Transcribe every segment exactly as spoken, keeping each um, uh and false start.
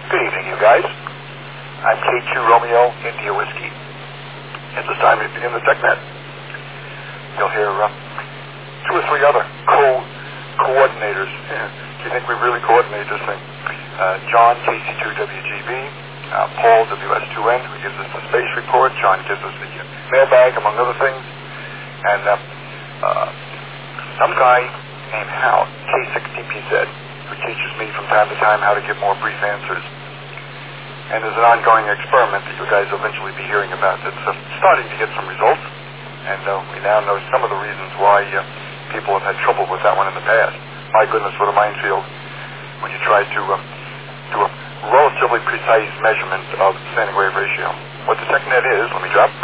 Good evening, you guys. I'm K two Romeo India Whiskey. It's this time we begin the TechNet. You'll hear uh, two or three other co-coordinators. Do you think we really coordinate this thing? Uh, John, K C two W G B, uh, Paul, W S two N, who gives us the space report. John gives us the uh, mailbag, among other things. And uh, uh, some guy named Hal, K six T P Z, who teaches me from time to time how to give more brief answers. And there's an ongoing experiment that you guys will eventually be hearing about that's uh, starting to get some results. And uh, we now know some of the reasons why uh, people have had trouble with that one in the past. My goodness, what a minefield when you try to uh, do a relatively precise measurement of standing wave ratio. What the TechNet is, let me drop.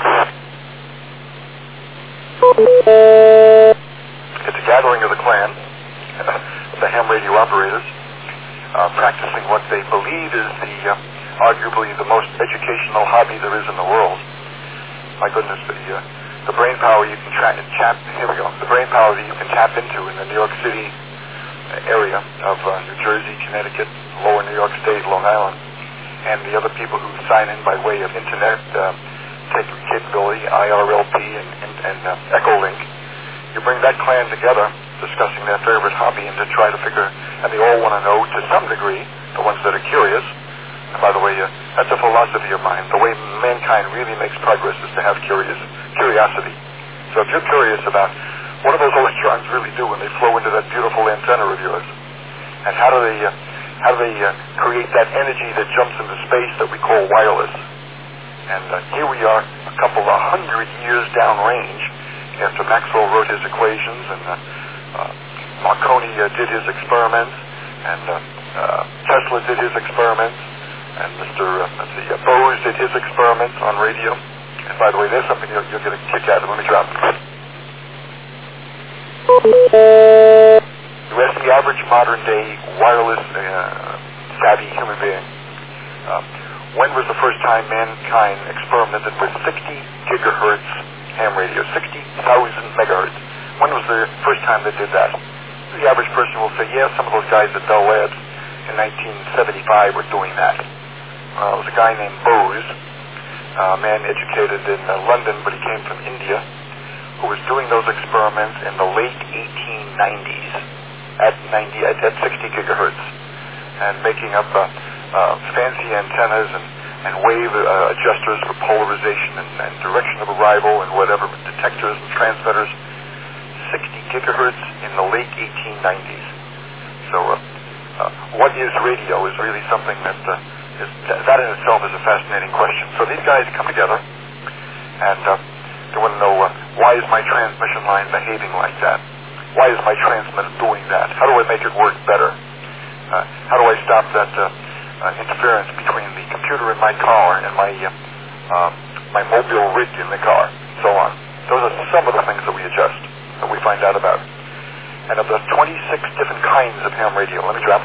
It's a gathering of the clan, the ham radio operators, uh, practicing what they believe is the... Uh, arguably the most educational hobby there is in the world. My goodness, the uh, the brain power you can tra- tap. Here we go. The brain power that you can tap into in the New York City area of uh, New Jersey, Connecticut, Lower New York State, Long Island, and the other people who sign in by way of internet uh, take capability, I R L P and, and, and uh, Echolink. You bring that clan together, discussing their favorite hobby, and to try to figure, and they all want to know to some degree, the ones that are curious. And by the way, uh, that's a philosophy of mine. The way mankind really makes progress is to have curious, curiosity. So if you're curious about what do those electrons really do when they flow into that beautiful antenna of yours, and how do they, uh, how do they uh, create that energy that jumps into space that we call wireless? And uh, here we are, a couple of hundred years downrange, after Maxwell wrote his equations, and uh, uh, Marconi uh, did his experiments, and uh, uh, Tesla did his experiments. And Mister Uh, let's see, uh, Bose did his experiments on radio. And by the way, there's something you'll, you'll get a kick out of. Let me drop it. You ask the average modern-day wireless uh, savvy human being, uh, when was the first time mankind experimented with sixty gigahertz ham radio, sixty thousand megahertz? When was the first time they did that? The average person will say, yeah, some of those guys at Bell Labs in nineteen seventy-five were doing that. Uh, it was a guy named Bose, a man educated in uh, London, but he came from India, who was doing those experiments in the late eighteen nineties at ninety at, at sixty gigahertz, and making up uh, uh, fancy antennas and, and wave uh, adjusters for polarization and, and direction of arrival and whatever, detectors and transmitters. sixty gigahertz in the late eighteen nineties. So uh, uh, what is radio is really something that... Uh, Is, that in itself is a fascinating question. So these guys come together, and uh, they want to know, uh, why is my transmission line behaving like that? Why is my transmitter doing that? How do I make it work better? Uh, how do I stop that uh, uh, interference between the computer in my car and my uh, uh, my mobile rig in the car, and so on? Those are some of the things that we adjust, that we find out about. And of the twenty-six different kinds of ham radio, let me drop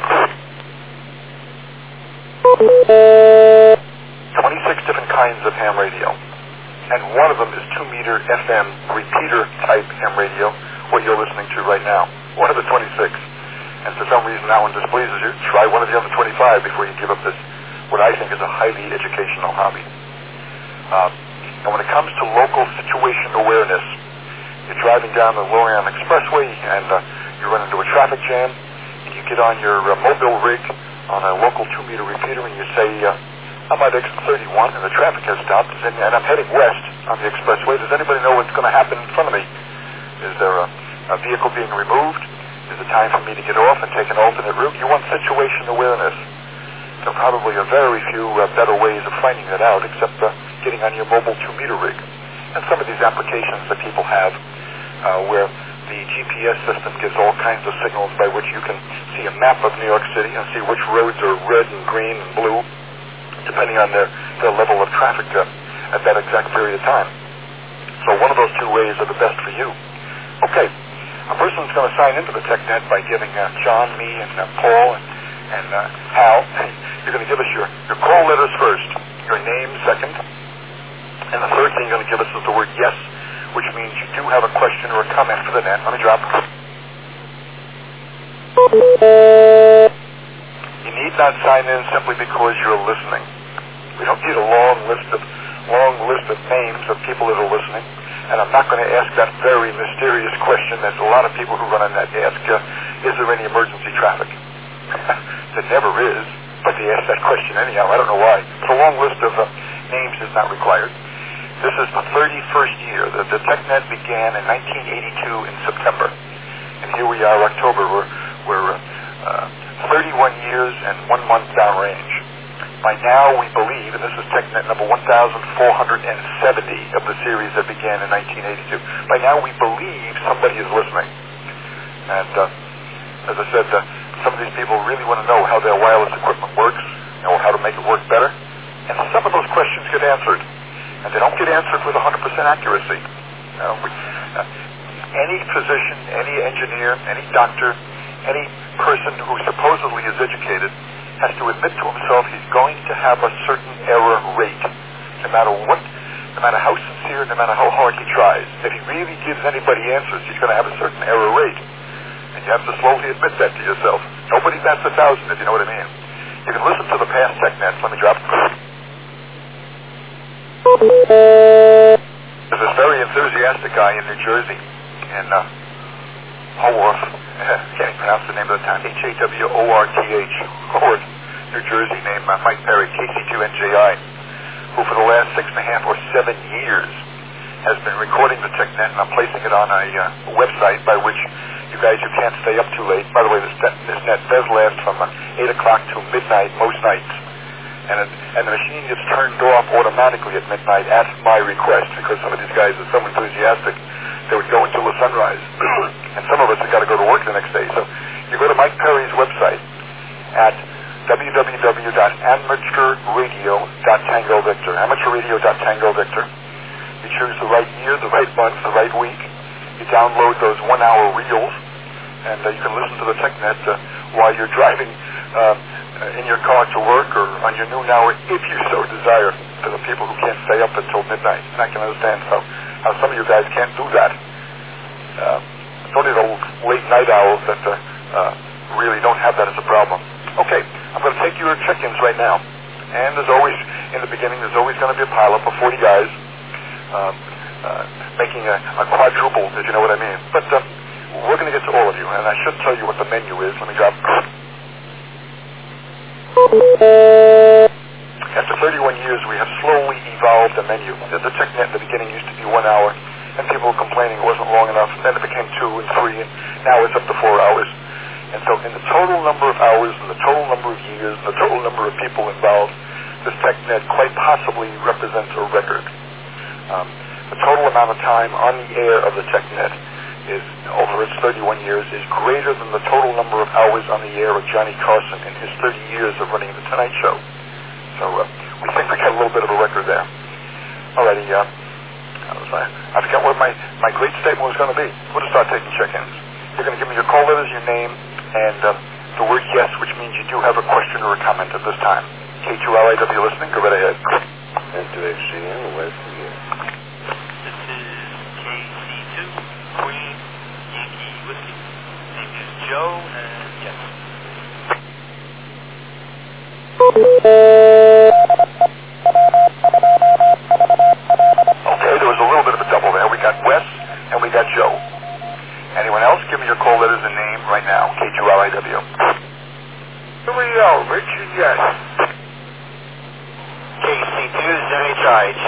twenty-six different kinds of ham radio. And one of them is two meter F M repeater type ham radio, what you're listening to right now. One of the twenty-six. And for some reason that one displeases you, try one of the other twenty-five before you give up this, what I think is a highly educational hobby. Uh, and when it comes to local situation awareness, you're driving down the Lorient Expressway and uh, you run into a traffic jam, and you get on your uh, mobile rig on a local two meter repeater, and you say, uh, I'm at exit thirty-one, and the traffic has stopped, and, and I'm heading west on the expressway. Does anybody know what's going to happen in front of me? Is there a, a vehicle being removed? Is it time for me to get off and take an alternate route? You want situation awareness. There probably are very few uh, better ways of finding that out, except uh, getting on your mobile two meter rig. And some of these applications that people have, uh, where the G P S system gives all kinds of signals by which you can see a map of New York City and see which roads are red and green and blue, depending on their, their level of traffic uh, at that exact period of time. So one of those two ways are the best for you. Okay, a person's going to sign into the TechNet by giving uh, John, me, and uh, Paul, and, and uh, Hal. You're going to give us your, your call letters first, your name second, and the third thing you're going to give us is the word yes, which means you do have a question or a comment for the net. Let me drop it. You need not sign in simply because you're listening. We don't need a long list of long list of names of people that are listening. And I'm not going to ask that very mysterious question that a lot of people who run on that ask, uh, is there any emergency traffic? There never is, but they ask that question anyhow. I don't know why. But a long list of uh, names is not required. This is the thirty-first year. The, the TechNet began in nineteen eighty-two in September. And here we are, October. We're, we're uh, thirty-one years and one month downrange. By now, we believe, and this is TechNet number one thousand four hundred seventy of the series that began in nineteen eighty-two. By now, we believe somebody is listening. And uh, as I said, uh, some of these people really want to know how their wireless equipment works, you know, how to make it work better. And some of those questions get answered. And they don't get answered with one hundred percent accuracy. You know, we, uh, any physician, any engineer, any doctor, any person who supposedly is educated has to admit to himself he's going to have a certain error rate, no matter what, no matter how sincere, no matter how hard he tries. If he really gives anybody answers, he's going to have a certain error rate. And you have to slowly admit that to yourself. Nobody bats a thousand, if you know what I mean. You can listen to the past TechNets. Let me drop it. There's this very enthusiastic guy in New Jersey, in uh, Haworth. I can't even pronounce the name of the town. H A W O R T H. Haworth, New Jersey, named uh, Mike Perry, K C two N J I, who for the last six and a half or seven years has been recording the TechNet, and I'm placing it on a uh, website by which you guys who can't stay up too late. By the way, this, net, this net does last from uh, eight o'clock to midnight most nights. And, it, and the machine gets turned off automatically at midnight at my request, because some of these guys are so enthusiastic they would go until the sunrise. And some of us have got to go to work the next day. So you go to Mike Perry's website at w w w dot amateur radio dot tango victor. amateur radio dot tango victor. You choose the right year, the right month, the right week. You download those one-hour reels, and uh, you can listen to the TechNet uh, while you're driving uh, in your car to work or on your noon hour, if you so desire, for the people who can't stay up until midnight. And I can understand how, how some of you guys can't do that. Uh, it's only the late night owls that uh, uh, really don't have that as a problem. Okay, I'm going to take your check-ins right now. And there's always, in the beginning, there's always going to be a pileup of forty guys uh, uh, making a, a quadruple, if you know what I mean. But uh, we're going to get to all of you, and I should tell you what the menu is. Let me drop. After thirty-one years, we have slowly evolved the menu. The, the TechNet in the beginning used to be one hour, and people were complaining it wasn't long enough. Then it became two and three, and now it's up to four hours. And so in the total number of hours, and the total number of years, and the total number of people involved, this TechNet quite possibly represents a record. Um, the total amount of time on the air of the TechNet is, over its thirty-one years, is greater than the total number of hours on the air of Johnny Carson in his thirty years of running The Tonight Show. So uh, we think we got a little bit of a record there. Alrighty, uh, I forgot what my, my great statement was going to be. We'll just start taking check-ins. You're going to give me your call letters, your name, and uh, the word yes, which means you do have a question or a comment at this time. K two L I W listening, go right ahead. And to H C N, West again. This is K C two, Queen Yankee Whiskey. Name is Joe, and yes. Okay, there was a little bit of a double there. We got Wes, and we got Joe. Anyone else? Give me your call letters and name right now. K two L I W. Here we go, Richard, yes. K C two, Z H I, J.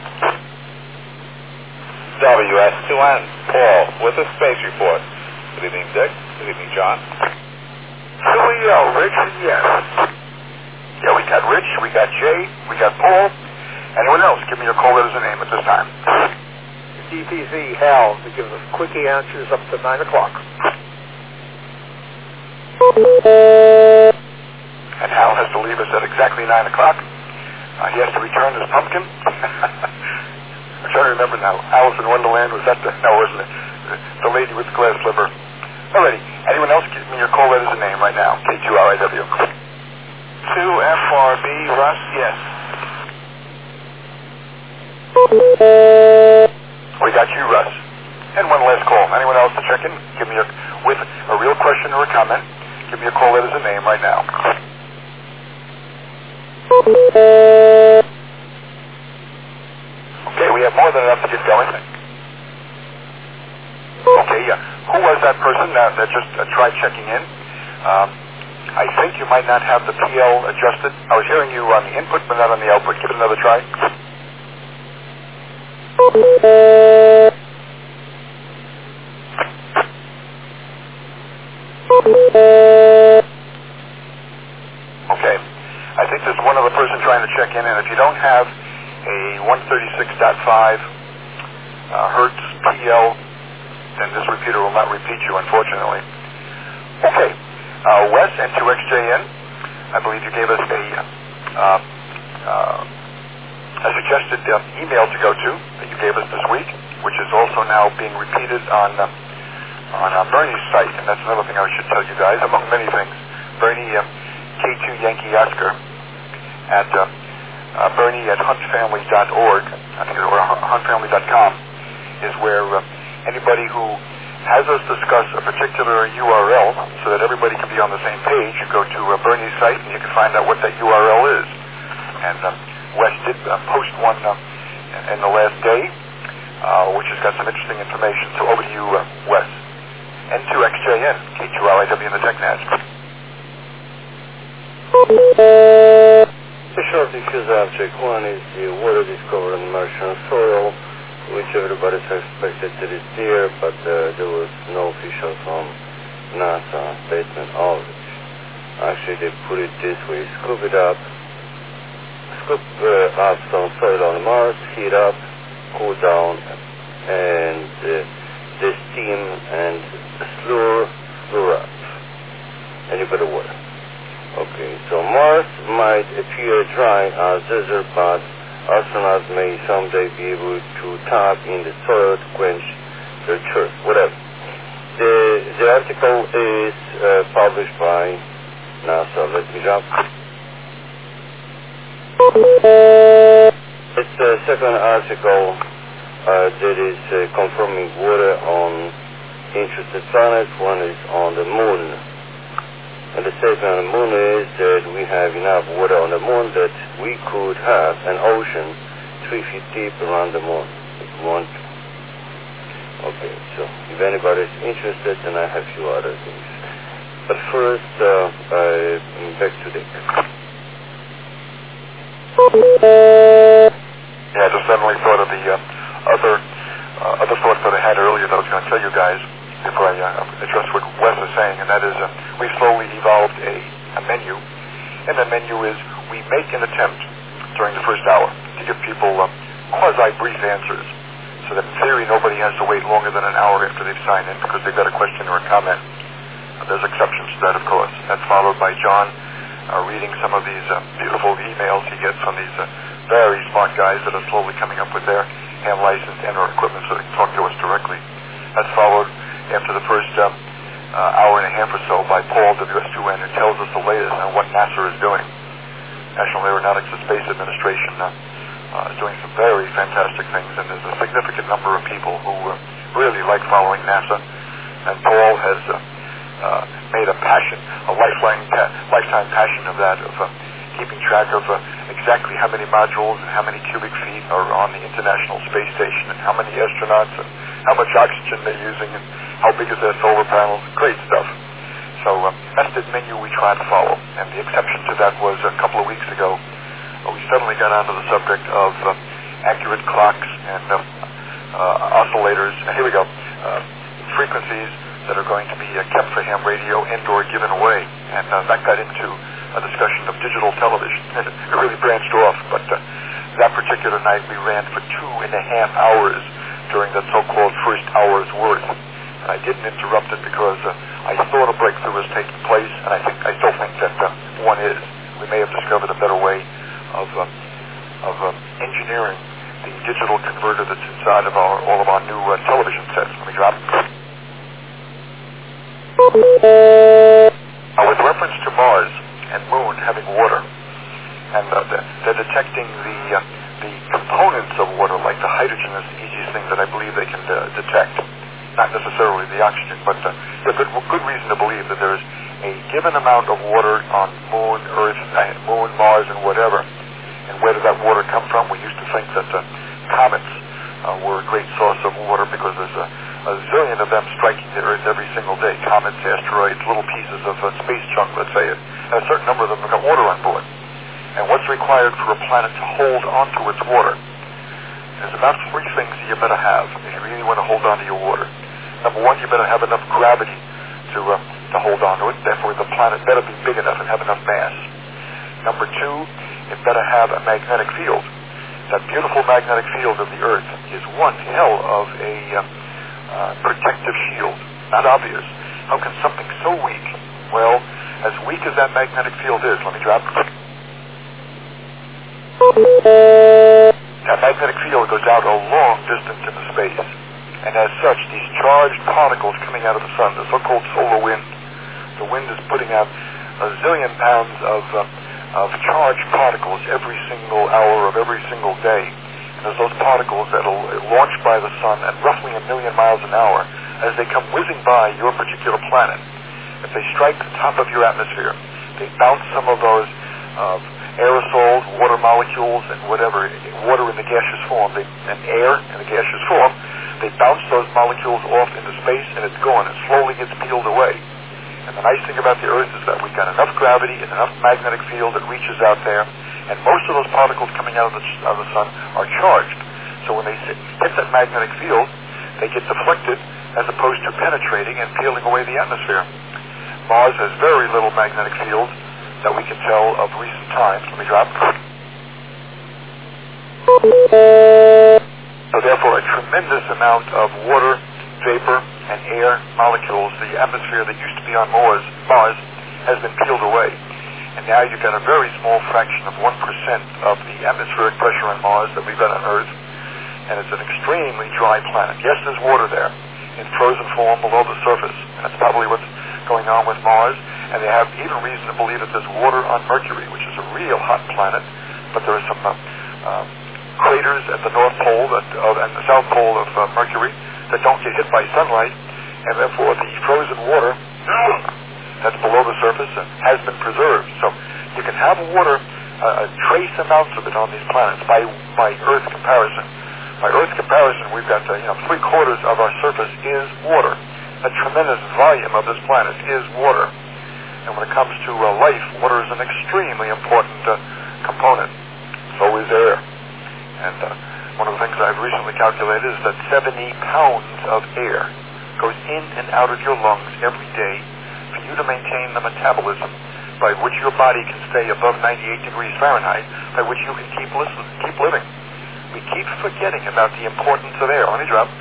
W S two N, Paul, with a space report. Good evening, Dick. Good evening, John. Here we go, Richard, yes. Yeah, we got Rich, we got Jay, we got Paul. Anyone else? Give me your call letters and name at this time. D P Z Hal to give us quickie answers up to nine o'clock. And Hal has to leave us at exactly nine o'clock. Uh, he has to return his pumpkin. I'm trying to remember now. Alice in Wonderland, was that the, no, wasn't it? The, the lady with the glass slipper. Alrighty. Anyone else? Give me your call letters and name right now. K two L I W. two F R B, Russ, yes. We got you, Russ. And one last call. Anyone else to check in? Give me a, with a real question or a comment. Give me a call letters and name right now. Okay, we have more than enough to get going. Okay, uh, who was that person that, that just uh, tried checking in? Um, I think you might not have the P L adjusted. I was hearing you on the input, but not on the output. Give it another try. Okay. I think there's one other person trying to check in, and if you don't have a one thirty-six point five uh, hertz P L, then this repeater will not repeat you, unfortunately. Okay. Uh, Wes, N two X J N, I believe you gave us a, uh, uh, a suggested uh, email to go to that you gave us this week, which is also now being repeated on uh, on uh, Bernie's site, and that's another thing I should tell you guys, among many things. Bernie, uh, K two Yankee Oscar, at uh, uh, Bernie at hunt family dot org, I think, or hunt family dot com, is where uh, anybody who has us discuss a particular U R L so that everybody can be on the same page, you go to uh, Bernie's site and you can find out what that U R L is. And um, Wes did uh, post one uh, in the last day, uh, which has got some interesting information. So over to you, uh, Wes. N two X J N, K two L I W in the TechNaz. The short diffuse object one is the water discovered on Martian soil, which everybody suspected that is there, but uh, there was no official from NASA statement of it. Actually, they put it this way: scoop it up, scoop uh, up some soil on Mars, heat up, cool down, and uh, the steam and slur, slur up. Anybody water. Okay, so Mars might appear dry as desert, but astronauts may someday be able to tap in the soil to quench their thirst, whatever. The, the article is uh, published by NASA. Let me jump. It's the second article uh, that is uh, confirming water on interested planets. One is on the moon. And the statement on the moon is that we have enough water on the moon that we could have an ocean three feet deep around the moon if we want to. Okay, so if anybody's interested, then I have a few other things. But first, uh, uh, back to Dick. Yeah, I just suddenly thought of the uh, other uh, other thoughts that I had earlier that I was going to tell you guys before I uh, address what Wes is saying, and that is uh, we slowly evolved a, a menu, and the menu is we make an attempt during the first hour to give people uh, quasi-brief answers, so that in theory nobody has to wait longer than an hour after they've signed in because they've got a question or a comment. Uh, there's exceptions to that, of course. That's followed by John uh, reading some of these uh, beautiful emails he gets from these uh, very smart guys that are slowly coming up with their hand license and or equipment so they can talk to us directly. That's followed after the first um, uh, hour and a half or so by Paul, W S two N, who tells us the latest on what NASA is doing. National Aeronautics and Space Administration uh, uh, is doing some very fantastic things, and there's a significant number of people who uh, really like following NASA. And Paul has uh, uh, made a passion, a lifeline, pa- lifetime passion of that, of uh, keeping track of uh, exactly how many modules and how many cubic feet are on the International Space Station, and how many astronauts, and how much oxygen they're using, and how big is their solar panels. Great stuff. So uh, that's the menu we try to follow. And the exception to that was a couple of weeks ago, uh, we suddenly got onto the subject of uh, accurate clocks and uh, uh, oscillators. And here we go. Uh, frequencies that are going to be uh, kept for ham radio and or given away. And uh, that got into a discussion of digital television. And it really branched off. But uh, that particular night we ran for two and a half hours during that so-called first hour's worth. And I didn't interrupt it because uh, I thought a breakthrough was taking place, and I think I still think that uh, one is. We may have discovered a better way of uh, of uh, engineering the digital converter that's inside of our all of our new uh, television sets. Let me drop. Now, with reference to Mars and Moon having water, and uh, they're detecting the uh, the components of water, like the hydrogen is the easiest thing that I believe they can uh, detect. Not necessarily the oxygen, but uh, there's good, good reason to believe that there's a given amount of water on Moon, Earth, uh, Moon, Mars, and whatever And where did that water come from? We used to think that uh, comets uh, were a great source of water because there's a, a zillion of them striking the Earth every single day. Comets, asteroids, little pieces of uh, space junk, let's say it. And a certain number of them have got water on board. And what's required for a planet to hold onto its water? There's about three things that you better have if you really want to hold on to your water. Number one, you better have enough gravity to uh, to hold on to it. Therefore, the planet better be big enough and have enough mass. Number two, it better have a magnetic field. That beautiful magnetic field of the Earth is one hell of a uh, uh, protective shield. Not obvious. How can something so weak, well, as weak as that magnetic field is, let me drop. That magnetic field goes out a long distance into space. And as such, these charged particles coming out of the sun, the so-called solar wind, the wind is putting out a zillion pounds of uh, of charged particles every single hour of every single day. And there's those particles that are launched by the sun at roughly a million miles an hour as they come whizzing by your particular planet. If they strike the top of your atmosphere, they bounce some of those uh, aerosols, water molecules, and whatever, water in the gaseous form, they, and air in the gaseous form, they bounce those molecules off into space and it's gone. It slowly gets peeled away. And the nice thing about the Earth is that we've got enough gravity and enough magnetic field that reaches out there, and most of those particles coming out of the, of the sun are charged. So when they hit that magnetic field, they get deflected as opposed to penetrating and peeling away the atmosphere. Mars has very little magnetic field that we can tell of recent times. Let me drop. So therefore, a tremendous amount of water, vapor, and air molecules, the atmosphere that used to be on Mars, Mars has been peeled away. And now you've got a very small fraction of one percent of the atmospheric pressure on Mars that we've got on Earth. And it's an extremely dry planet. Yes, there's water there in frozen form below the surface. And that's probably what's going on with Mars. And they have even reason to believe that there's water on Mercury, which is a real hot planet. But there are some uh, uh, craters at the North Pole that, uh, and the South Pole of uh, Mercury that don't get hit by sunlight, and therefore the frozen water that's below the surface has been preserved. So you can have water, uh, trace amounts of it on these planets by by Earth comparison. By Earth comparison, we've got uh, you know three quarters of our surface is water. A tremendous volume of this planet is water. And when it comes to uh, life, water is an extremely important uh, component. So is air. And uh, one of the things I've recently calculated is that seventy pounds of air goes in and out of your lungs every day for you to maintain the metabolism by which your body can stay above ninety-eight degrees Fahrenheit, by which you can keep listen, keep living. We keep forgetting about the importance of air. Let me drop.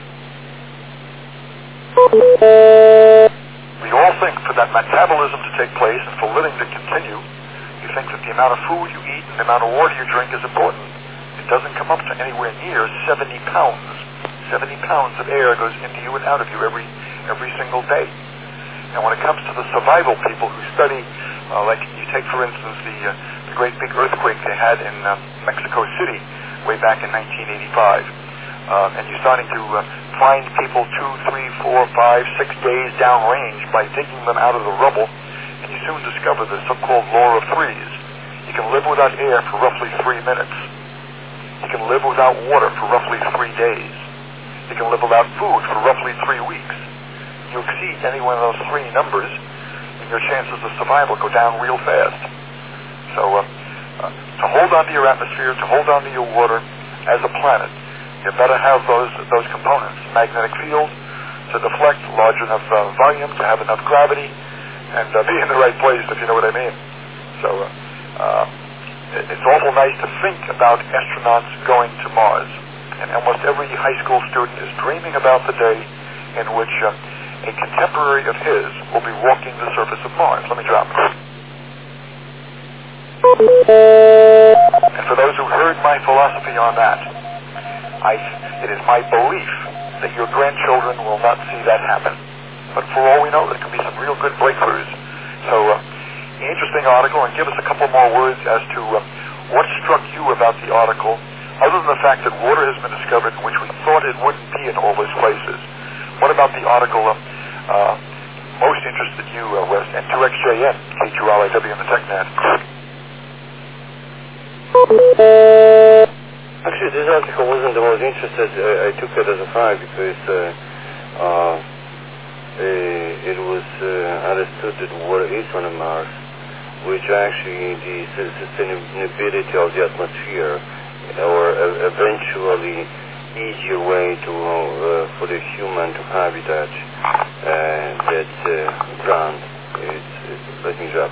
We all think for that metabolism to take place and for living to continue, you think that the amount of food you eat and the amount of water you drink is important. It doesn't come up to anywhere near seventy pounds. seventy pounds of air goes into you and out of you every every single day. And when it comes to the survival people who study, uh, like you take for instance the, uh, the great big earthquake they had in uh, Mexico City way back in nineteen eighty-five, uh, and you're starting to uh, find people two, three, four, five, six days downrange by digging them out of the rubble, and you soon discover the so-called law of threes. You can live without air for roughly three minutes. You can live without water for roughly three days. You can live without food for roughly three weeks. You exceed any one of those three numbers, and your chances of survival go down real fast. So uh, uh, to hold on to your atmosphere, to hold on to your water as a planet, you better have those those components. Magnetic field to deflect, large enough uh, volume to have enough gravity, and uh, be in the right place, if you know what I mean. So uh, uh, it's awful nice to think about astronauts going to Mars. And almost every high school student is dreaming about the day in which uh, a contemporary of his will be walking the surface of Mars. Let me drop. And for those who heard my philosophy on that, I, it is my belief that your grandchildren will not see that happen. But for all we know, there can be some real good breakthroughs. So, uh, interesting article, and give us a couple more words as to uh, what struck you about the article, other than the fact that water has been discovered in which we thought it wouldn't be in all those places. What about the article uh, uh, most interested you, uh, West, and two X J N, K two R I W in the TechNet? Actually, this article wasn't the most interesting. I, I took it as a fact because uh, uh, it was uh, understood that water is on Mars, which actually the sustainability of the atmosphere, or uh, eventually easier way to uh, for the human to habitat uh, that uh, ground. It's, it's let me drop.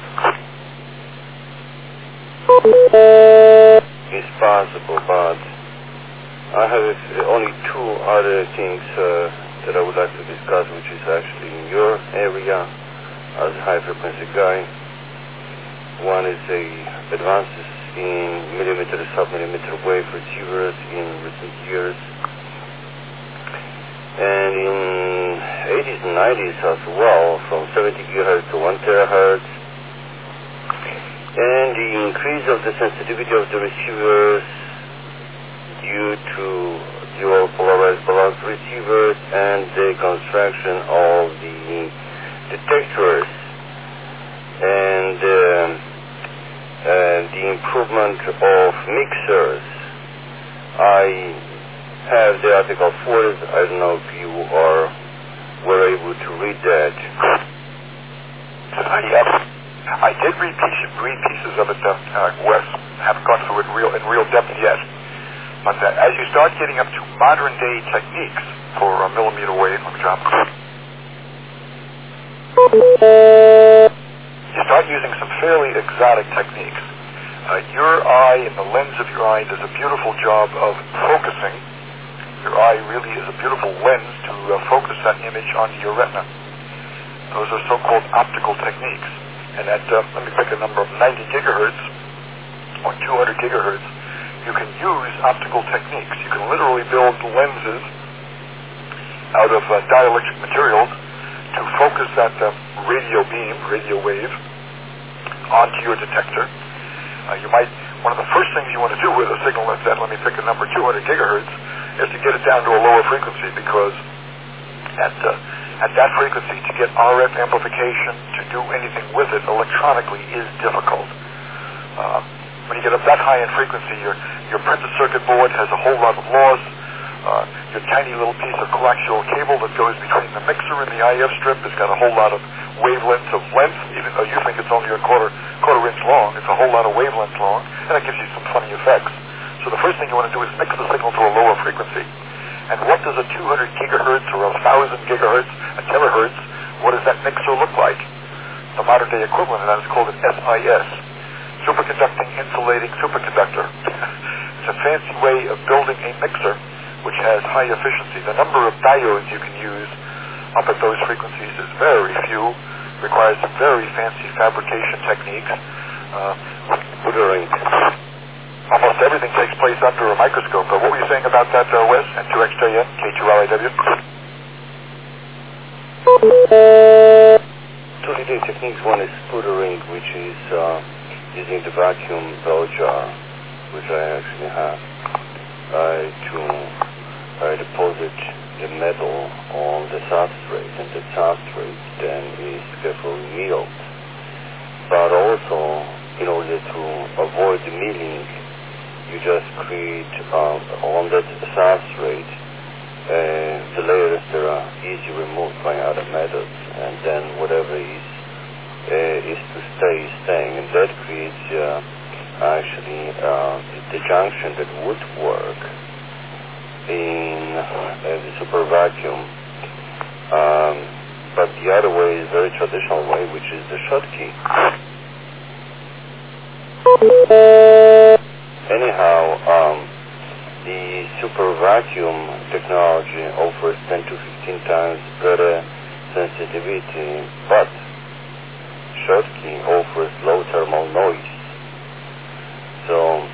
It's possible, but I have only two other things uh, that I would like to discuss, which is actually in your area as a high-frequency guy. One is the advances in millimeter, sub-millimeter wave receivers in recent years. And in eighties and nineties as well, from seventy gigahertz to one terahertz. And the increase of the sensitivity of the receivers due to dual polarized balance receivers and the construction of the detectors and uh, uh, the improvement of mixers. I have the article for it. I don't know if you are were able to read that. I, uh, I did read, piece, read pieces of it, uh, uh, Wes. Haven't gone through it real, in real depth yet. But uh, as you start getting up to modern day techniques for a millimeter wave, let me drop. You start using some fairly exotic techniques. Uh, your eye and the lens of your eye does a beautiful job of focusing. Your eye really is a beautiful lens to uh, focus that image onto your retina. Those are so-called optical techniques. And at, uh, let me pick a number of ninety gigahertz or two hundred gigahertz, you can use optical techniques. You can literally build lenses out of uh, dielectric materials to focus that uh, radio beam, radio wave, onto your detector. Uh, you might, one of the first things you want to do with a signal like that, let me pick a number, two hundred gigahertz, is to get it down to a lower frequency, because at, uh, at that frequency, to get R F amplification, to do anything with it electronically is difficult. Uh, when you get up that high in frequency, your, your printed circuit board has a whole lot of loss. Uh, your tiny little piece of coaxial cable that goes between the mixer and the I F strip has got a whole lot of wavelengths of length, even though you think it's only a quarter quarter inch long. It's a whole lot of wavelengths long, and that gives you some funny effects. So the first thing you want to do is mix the signal to a lower frequency. And what does a two hundred gigahertz or a one thousand gigahertz, a terahertz, what does that mixer look like? The modern day equivalent of that is called an S I S, superconducting insulating superconductor. It's a fancy way of building a mixer which has high efficiency. The number of diodes you can use up at those frequencies is very few, requires some very fancy fabrication techniques. Uh, Buttering. Almost everything takes place under a microscope. Uh, what were you saying about that, uh, Wes, and two X J N, K two L I W? Two leading techniques. One is sputtering, which is uh, using the vacuum bell jar, which I actually have, uh, to uh, deposit the metal on the substrate, and the substrate then is carefully milled. But also, in order to avoid the milling, you just create uh, on that substrate uh, the layers that are easy removed by other methods, and then whatever is uh, is to stay is staying, and that creates uh, actually uh, the junction that would work in uh, the super vacuum. Um, but the other way is a very traditional way, which is the Schottky. Anyhow, um, the super vacuum technology offers ten to fifteen times better sensitivity, but Schottky offers low thermal noise. So,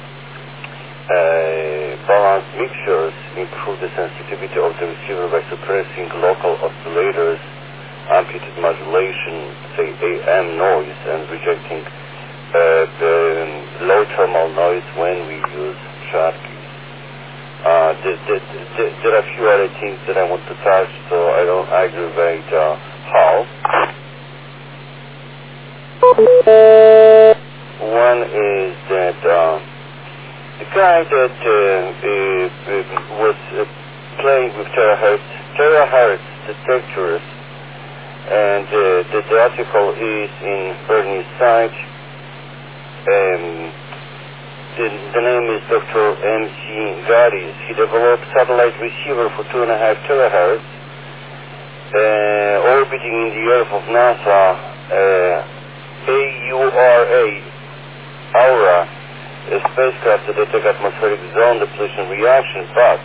uh, balanced mixtures improve the sensitivity of the receiver by suppressing local oscillators, amplitude modulation, say A M noise, and rejecting uh, the low thermal noise when we use Schottky. Uh, the, the, the, there are a few other things that I want to touch, so I don't aggravate uh, Hall. One is that uh, guy that uh, uh, uh, was uh, playing with terahertz, terahertz detectors, and uh, the, the article is in Bernie's site. Um, the, the name is Doctor M C Gaddis. He developed satellite receiver for two and a half terahertz, uh, orbiting in the Earth of NASA, uh, A U R A, Aura, a spacecraft to detect atmospheric zone depletion reaction, but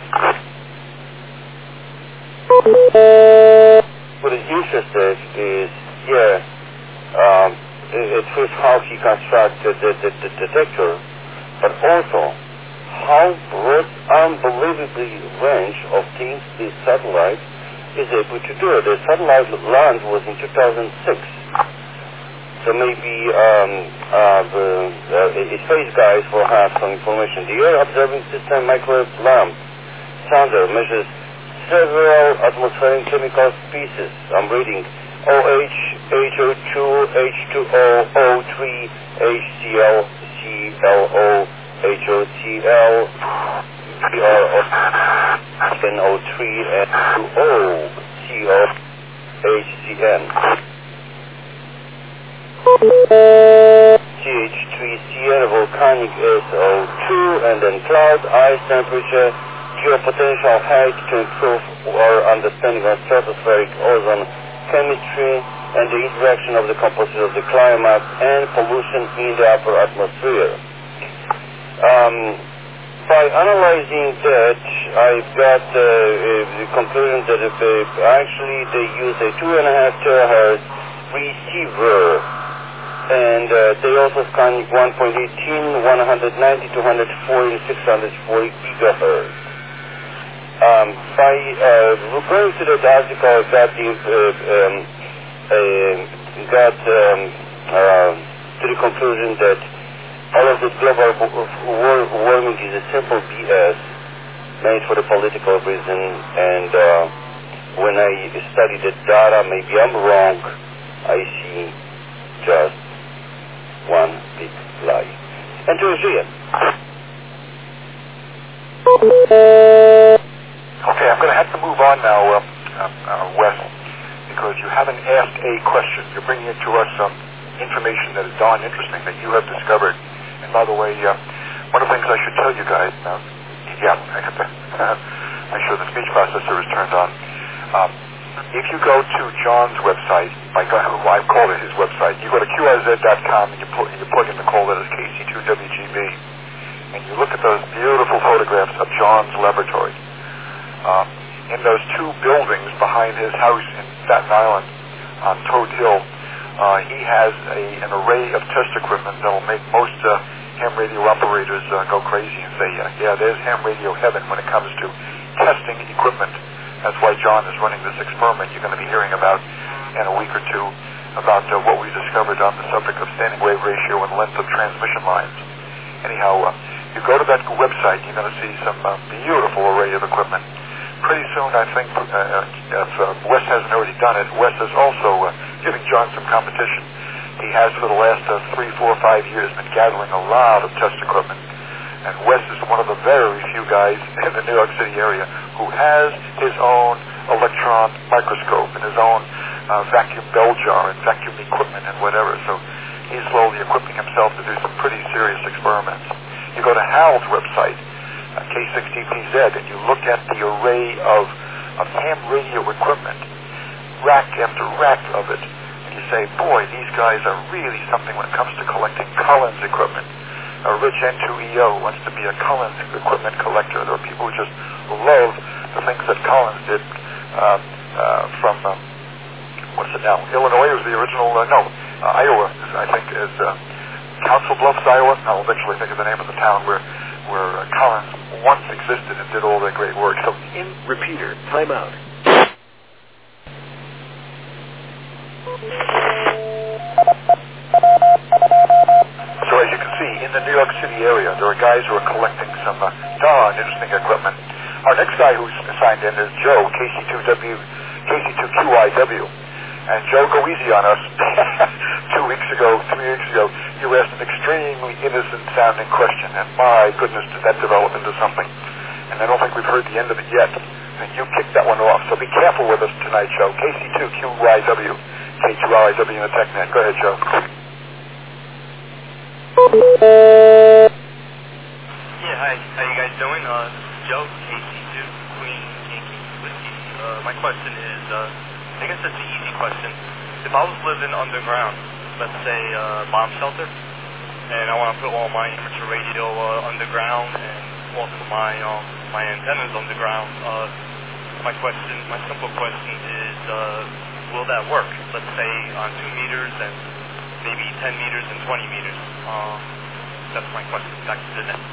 what is interesting is, yeah, um, at first how he constructed the, the, the detector, but also how broad, unbelievably range of things this satellite is able to do. The satellite launch was in two thousand six. So maybe um, uh, the uh, space guys will have some information. The Air Observing System microwave lamp sounder measures several atmospheric chemical species. I'm reading O H, H O two, H two O, O three, H C L, C L O, H O T L, P R O, N O three, and two O, C O, H C N. C H three C N, volcanic S O two, and then cloud, ice temperature, geopotential height to improve our understanding of stratospheric ozone chemistry and the interaction of the composition of the climate and pollution in the upper atmosphere. Um, by analyzing that, I've got uh, the conclusion that if they, actually they use a two and a half terahertz receiver, and uh, they also scan one point one eight, one ninety, two forty, and six forty gigahertz. Um, by uh, referring to that article, I got the uh, um, uh, got um, uh, to the conclusion that all of this global war warming is a simple B S made for the political reason. And uh, when I study the data, maybe I'm wrong. I see just one big lie. And to Asia. Okay, I'm going to have to move on now, uh, uh, uh, Wes, because you haven't asked a question. You're bringing to us some information that is darn interesting that you have discovered. And by the way, uh, one of the things I should tell you guys, uh, yeah, I got to make sure the speech processor is turned on. Um, if you go to John's website, I call it his website, you go to Q R Z dot com and you, put, you plug in the call letters K C two W G B, and you look at those beautiful photographs of John's laboratory. Um, in those two buildings behind his house in Staten Island on Toad Hill, uh, he has a, an array of test equipment that will make most uh, ham radio operators uh, go crazy and say, uh, yeah, there's ham radio heaven when it comes to testing equipment. That's why John is running this experiment you're going to be hearing about in a week or two about uh, what we discovered on the subject of standing wave ratio and length of transmission lines. Anyhow, uh, you go to that website, you're going to see some uh, beautiful array of equipment. Pretty soon, I think, uh, if uh, Wes hasn't already done it, Wes is also uh, giving John some competition. He has for the last uh, three, four, five years been gathering a lot of test equipment. And Wes is one of the very few guys in the New York City area who has his own electron microscope and his own uh, vacuum bell jar and vacuum equipment and whatever. So he's slowly equipping himself to do some pretty serious experiments. You go to Hal's website, Uh, K six T P Z, and you look at the array of, of ham radio equipment, rack after rack of it, and you say, boy, these guys are really something when it comes to collecting Collins equipment. Uh, Rich N two E O wants to be a Collins equipment collector. There are people who just love the things that Collins did uh, uh, from, uh, what's it now? Illinois was the original, uh, no, uh, Iowa, I think, is uh, Council Bluffs, Iowa. I'll eventually think of the name of the town where where uh, Collins once existed and did all their great work. So in repeater, time out. So as you can see, in the New York City area, there are guys who are collecting some uh, darn interesting equipment. Our next guy who's signed in is Joe, K C two W, K C two Q I W. And Joe, go easy on us. Two weeks ago, three weeks ago, you asked an extremely innocent-sounding question, and my goodness, did that develop into something. And I don't think we've heard the end of it yet. And you kicked that one off. So be careful with us tonight, Joe. K C two Q Y W, K two R I W in the TechNet. Go ahead, Joe. Yeah, hi. How you guys doing? Uh, this is Joe, K C two, Queen Yankee Whiskey. Uh, my question is, uh, I guess it's an easy question. If I was living underground, let's say uh, bomb shelter, and I want to put all my amateur radio uh, underground and also my um, my antennas underground, uh, my question, my simple question is, uh, will that work? Let's say on two meters and maybe ten meters and twenty meters. Uh, that's my question. Back to the net.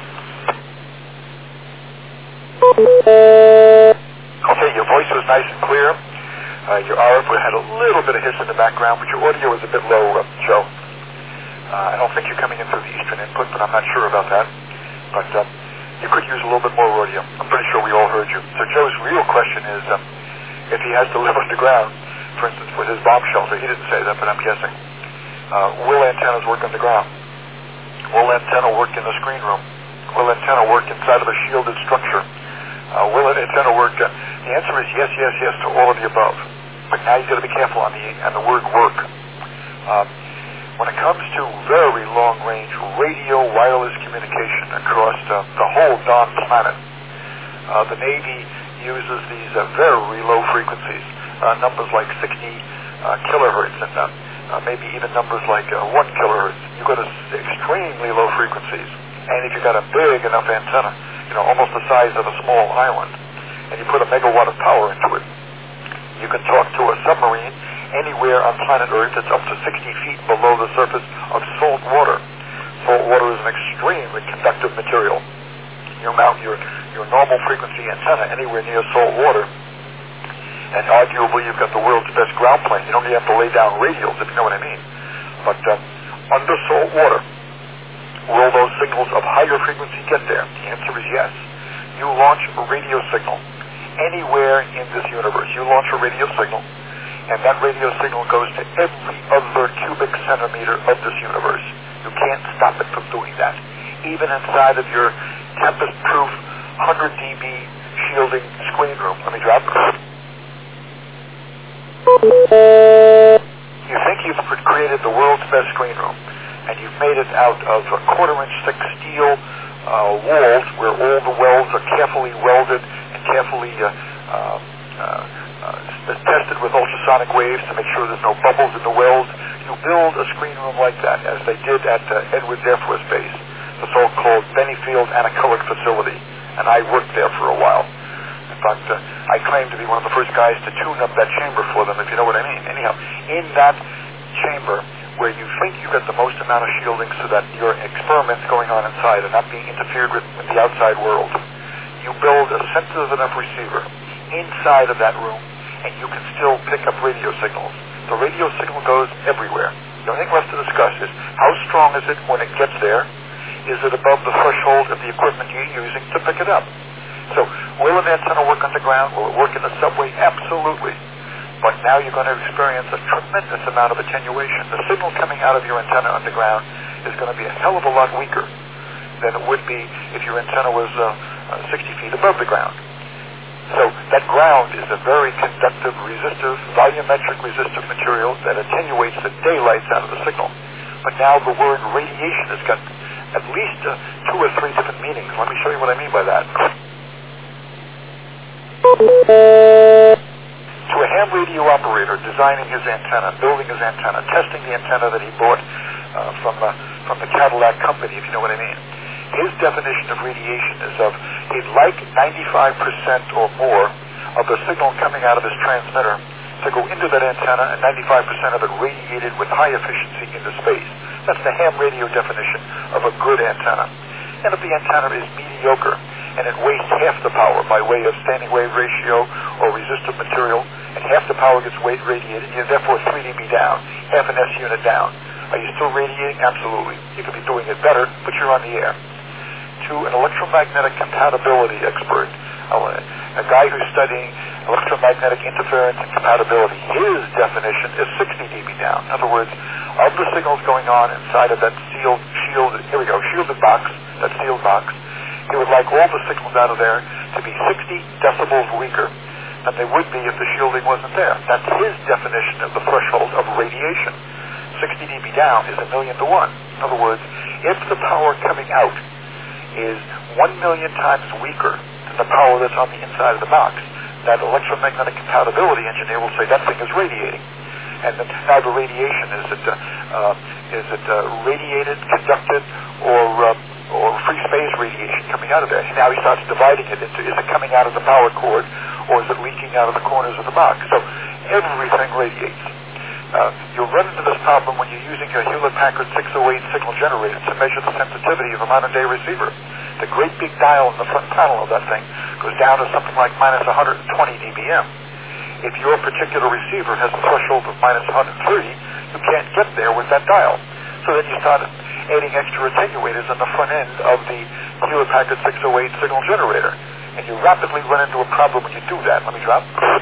Okay, your voice was nice and clear. Uh, your R F had a little bit of hiss in the background, but your audio was a bit low, uh, Joe. Uh, I don't think you're coming in through the eastern input, but I'm not sure about that. But uh, you could use a little bit more audio. I'm pretty sure we all heard you. So Joe's real question is, um, if he has to live underground, for instance, with his bomb shelter, he didn't say that, but I'm guessing, uh, will antennas work underground? Will antenna work in the screen room? Will antenna work inside of a shielded structure? Uh, will an antenna work? Uh, the answer is yes, yes, yes to all of the above. But now you've got to be careful on the on the word work. Um, when it comes to very long-range radio wireless communication across uh, the whole darn planet, uh, the Navy uses these uh, very low frequencies, uh, numbers like sixty uh, kilohertz, and uh, uh, maybe even numbers like uh, one kilohertz. You go to extremely low frequencies, and if you've got a big enough antenna, you know, almost the size of a small island, and you put a megawatt of power into it, you can talk to a submarine anywhere on planet Earth that's up to sixty feet below the surface of salt water. Salt water is an extremely conductive material. You mount your, your normal frequency antenna anywhere near salt water, and arguably you've got the world's best ground plane. You don't even have to lay down radials, if you know what I mean. But uh, under salt water, will those signals of higher frequency get there? The answer is yes. You launch a radio signal anywhere in this universe. You launch a radio signal, and that radio signal goes to every other cubic centimeter of this universe. You can't stop it from doing that. Even inside of your tempest-proof one hundred D B shielding screen room. Let me drop it. You think you've created the world's best screen room, and you've made it out of a quarter-inch thick steel uh, walls where all the welds are carefully welded and carefully uh, uh, uh, tested with ultrasonic waves to make sure there's no bubbles in the welds. You build a screen room like that, as they did at uh, Edwards Air Force Base, the so-called Bennyfield Anechoic Facility, and I worked there for a while. In fact, uh, I claim to be one of the first guys to tune up that chamber for them, if you know what I mean. Anyhow, in that chamber, where you think you get the most amount of shielding so that your experiments going on inside are not being interfered with in the outside world, you build a sensitive enough receiver inside of that room, and you can still pick up radio signals. The radio signal goes everywhere. The only thing left to discuss is how strong is it when it gets there? Is it above the threshold of the equipment you're using to pick it up? So, will an antenna work underground? Will it work in the subway? Absolutely. But now you're going to experience a tremendous amount of attenuation. The signal coming out of your antenna underground is going to be a hell of a lot weaker than it would be if your antenna was uh, uh, sixty feet above the ground. So that ground is a very conductive, resistive, volumetric resistive material that attenuates the daylights out of the signal. But now the word radiation has got at least uh, two or three different meanings. Let me show you what I mean by that. To a ham radio operator designing his antenna, building his antenna, testing the antenna that he bought uh, from, uh, from the Cadillac company, if you know what I mean, his definition of radiation is of he'd like ninety-five percent or more of the signal coming out of his transmitter to go into that antenna, and ninety-five percent of it radiated with high efficiency into space. That's the ham radio definition of a good antenna. And if the antenna is mediocre and it wastes half the power by way of standing wave ratio or resistive material, and half the power gets weight radiated, you're therefore three D B down, half an S unit down. Are you still radiating? Absolutely. You could be doing it better, but you're on the air. To an electromagnetic compatibility expert, uh, a guy who's studying electromagnetic interference and compatibility, his definition is sixty decibels down. In other words, of the signals going on inside of that sealed, shielded, here we go, shielded box, that sealed box, he would like all the signals out of there to be sixty decibels weaker than they would be if the shielding wasn't there. That's his definition of the threshold of radiation. sixty decibels down is a million to one. In other words, if the power coming out is one million times weaker than the power that's on the inside of the box, that electromagnetic compatibility engineer will say that thing is radiating. And the type of radiation, is it uh, uh, is it uh, radiated, conducted, or uh, or free space radiation coming out of there? Now he starts dividing it into, is it coming out of the power cord, or is it leaking out of the corners of the box? So everything radiates. Uh, you'll run into this problem when you're using your Hewlett-Packard six oh eight signal generator to measure the sensitivity of a modern-day receiver. The great big dial in the front panel of that thing goes down to something like minus one hundred twenty decibels. If your particular receiver has a threshold of minus one hundred thirty, you can't get there with that dial. So then you start adding extra attenuators on the front end of the Hewlett-Packard six oh eight signal generator. And you rapidly run into a problem when you do that. Let me drop.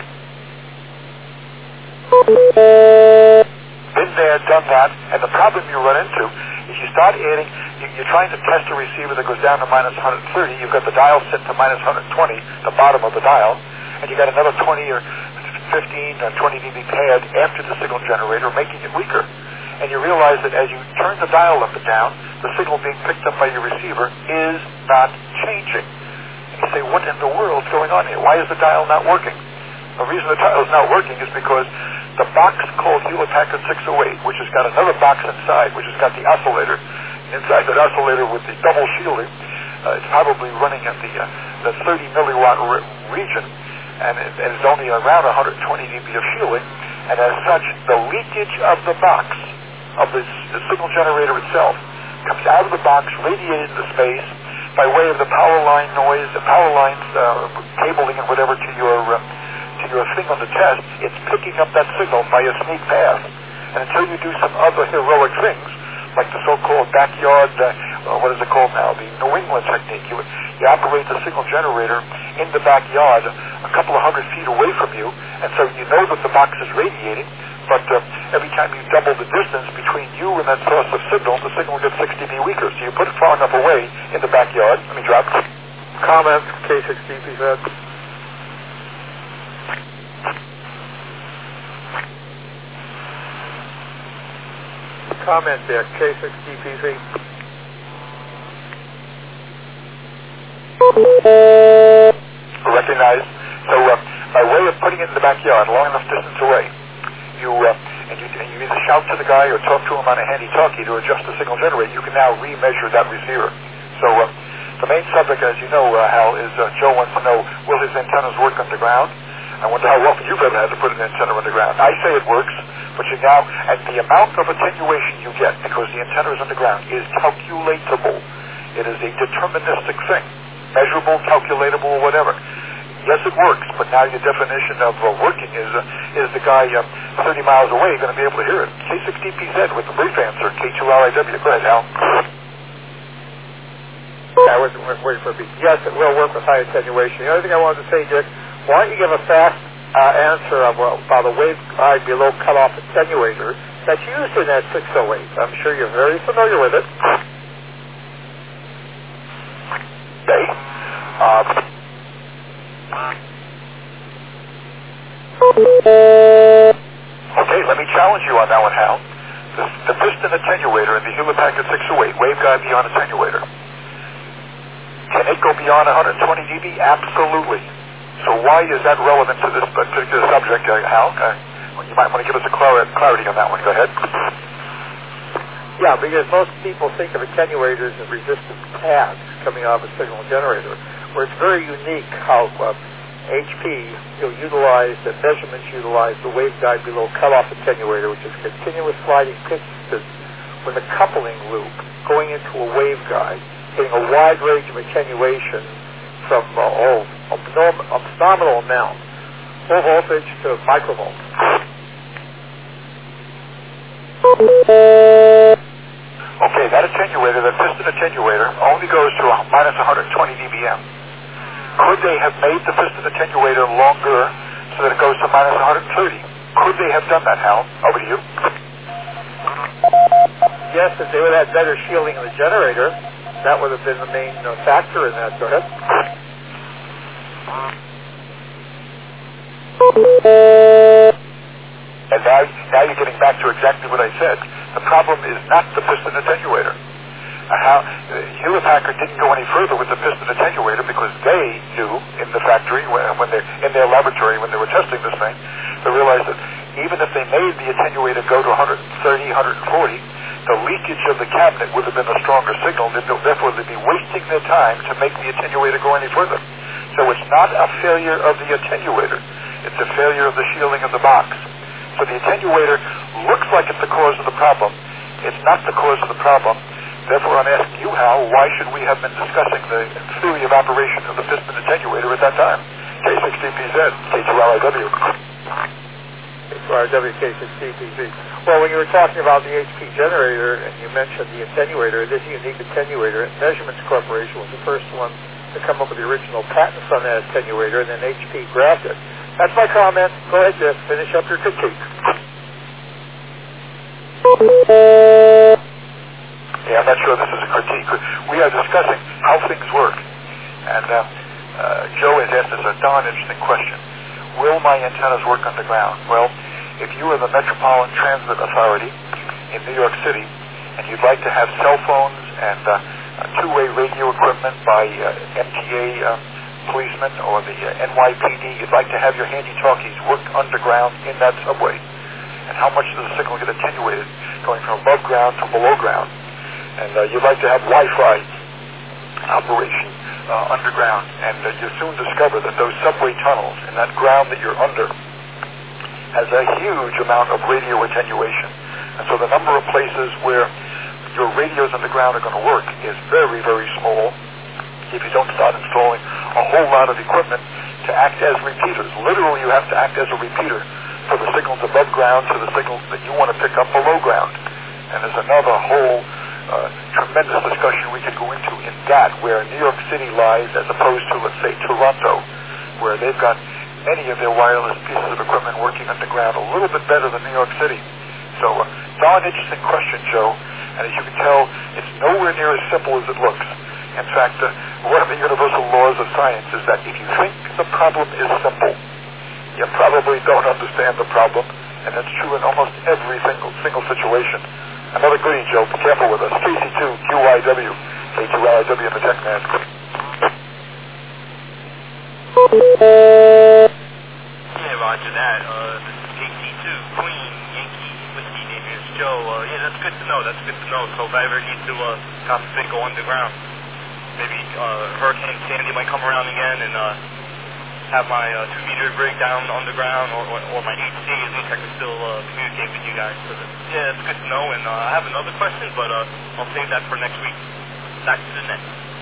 Been there, done that, and the problem you run into is you start adding, you, you're trying to test a receiver that goes down to minus one hundred thirty, you've got the dial set to minus one hundred twenty, the bottom of the dial, and you got another twenty or fifteen or twenty decibel pad after the signal generator, making it weaker. And you realize that as you turn the dial up and down, the signal being picked up by your receiver is not changing. And you say, what in the world's going on here? Why is the dial not working? The reason the dial is not working is because the box called Hewlett-Packard six oh eight, which has got another box inside, which has got the oscillator, inside that oscillator with the double shielding, uh, it's probably running at the, uh, the thirty milliwatt re- region, and it, and it's only around one hundred twenty decibels of shielding, and as such, the leakage of the box, of the, the signal generator itself, comes out of the box, radiated into space, by way of the power line noise, the power lines, uh, cabling and whatever to your, uh, to your thing on the test, it's picking up that signal by a sneak path. And until you do some other heroic things, like the so-called backyard, uh, what is it called now, the New England technique, you, you operate the signal generator in the backyard a couple of hundred feet away from you, and so you know that the box is radiating, but uh, every time you double the distance between you and that source of signal, the signal gets six decibels weaker. So you put it far enough away in the backyard. Let me drop. Comment, K six D P Z. Comment there, K six D P Z. Recognize. So uh, by way of putting it in the backyard, long enough distance away, you uh, and you, and you either shout to the guy or talk to him on a handy-talkie to adjust the signal generator, you can now remeasure that receiver. So uh, the main subject, as you know, uh, Hal, is uh, Joe wants to know, will his antennas work underground? I wonder how often you've ever had to put an antenna underground. I say it works, but you now, and the amount of attenuation you get, because the antenna is underground, is calculatable. It is a deterministic thing, measurable, calculatable, or whatever. Yes, it works, but now your definition of uh, working is uh, is the guy uh, thirty miles away going to be able to hear it. K six D P Z with the brief answer, K two R I W. Go ahead, Hal. I wasn't waiting for a beat. Yes, it will work with high attenuation. The other thing I wanted to say, Dick, why don't you give a fast uh, answer of, well, about the waveguide below cutoff attenuator that's used in that six oh eight. I'm sure you're very familiar with it. Okay. Uh, Okay, let me challenge you on that one, Hal. The, the piston attenuator in the Hewlett-Packard six oh eight, waveguide beyond attenuator, can it go beyond one hundred twenty decibels? Absolutely. So why is that relevant to this particular subject, uh, Hal? Uh, you might want to give us a clar- clarity on that one. Go ahead. Yeah, because most people think of attenuators as resistant pads coming off a signal generator, where it's very unique how uh, H P will utilize, the measurements utilize the waveguide below cutoff attenuator, which is continuous sliding piston with a coupling loop going into a waveguide, getting a wide range of attenuation from uh, oh, a, norm, a phenomenal amount, low voltage to microvolts. Okay, that attenuator, that piston attenuator, only goes to minus one hundred twenty decibels. Could they have made the piston attenuator longer so that it goes to minus one hundred thirty? Could they have done that, Hal? Over to you. Yes, if they would have had better shielding in the generator, that would have been the main uh, factor in that. Go ahead. And now, now you're getting back to exactly what I said. The problem is not the piston attenuator. Uh, how, uh, Hewlett-Packard didn't go any further with the piston attenuator because they knew in the factory, when, when they in their laboratory, when they were testing this thing, they realized that even if they made the attenuator go to one hundred thirty, one hundred forty, the leakage of the cabinet would have been a stronger signal. Therefore, they'd be wasting their time to make the attenuator go any further. So it's not a failure of the attenuator. It's a failure of the shielding of the box. So the attenuator looks like it's the cause of the problem. It's not the cause of the problem. Therefore, I'm asking you, Hal, why should we have been discussing the theory of operation of the piston attenuator at that time? K six D P Z, K two L I W. K two R W, K six D P Z. Well, when you were talking about the H P generator and you mentioned the attenuator, this unique attenuator, Measurements Corporation was the first one to come up with the original patents on that attenuator, and then H P grabbed it. That's my comment. Go ahead, Jeff. Finish up your critique. Yeah, I'm not sure this is a critique. We are discussing how things work. And uh, uh, Joe has asked us a darn interesting question. Will my antennas work underground? Well, if you are the Metropolitan Transit Authority in New York City and you'd like to have cell phones and uh, two-way radio equipment by uh, M T A uh, policemen or the uh, N Y P D, you'd like to have your handy-talkies work underground in that subway. And how much does the signal get attenuated going from above ground to below ground? And uh, you'd like to have Wi-Fi operation uh, underground. And uh, you soon discover that those subway tunnels and that ground that you're under has a huge amount of radio attenuation. And so the number of places where your radios underground are going to work is very, very small if you don't start installing a whole lot of equipment to act as repeaters. Literally, you have to act as a repeater for the signals above ground to the signals that you want to pick up below ground. And there's another whole uh, tremendous discussion we could go into in that, where New York City lies as opposed to, let's say, Toronto, where they've got many of their wireless pieces of equipment working underground a little bit better than New York City. So, uh, darn interesting question, Joe. And as you can tell, it's nowhere near as simple as it looks. In fact, uh, one of the universal laws of science is that if you think the problem is simple, you probably don't understand the problem, and that's true in almost every single single situation. Another goodie, Joe. Be careful with us. K C two Q Y W, K two L I W in the Tech Man. Yeah, roger that. Uh, this is K C two, Queen, Yankee, Whiskey, name is Joe. Uh, yeah, that's good to know. That's good to know. So if I ever need to uh, concentrate, go underground, maybe uh, Hurricane Sandy might come around again and uh, have my uh, two-meter rig down underground, or, or, or my H C, at least I can still uh, communicate with you guys. So that, yeah, it's good to know. And uh, I have another question, but uh, I'll save that for next week. Back to the net.